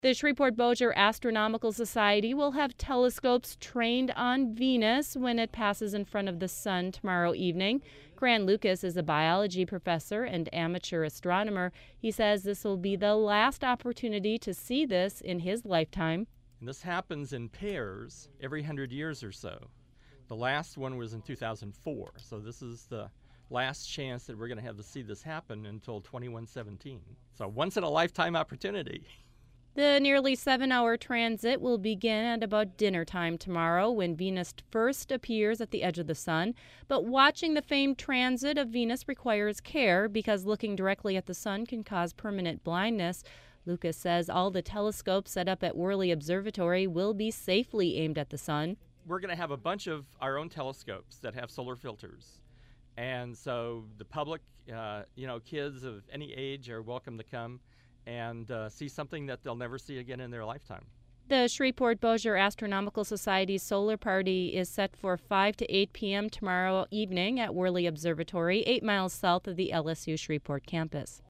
The Shreveport-Bossier Astronomical Society will have telescopes trained on Venus when it passes in front of the sun tomorrow evening. Grant Lucas is a biology professor and amateur astronomer. He says this will be the last opportunity to see this in his lifetime. And this happens in pairs every 100 years or so. The last one was in 2004, so this is the last chance that we're going to have to see this happen until 2117. So once in a lifetime opportunity. The nearly 7-hour transit will begin at about dinner time tomorrow when Venus first appears at the edge of the sun. But watching the famed transit of Venus requires care because looking directly at the sun can cause permanent blindness. Lucas says all the telescopes set up at Worley Observatory will be safely aimed at the sun. We're going to have a bunch of our own telescopes that have solar filters. And so the public, kids of any age are welcome to come and see something that they'll never see again in their lifetime. The Shreveport-Bossier Astronomical Society's solar party is set for 5 to 8 p.m. tomorrow evening at Worley Observatory, 8 miles south of the LSU Shreveport campus.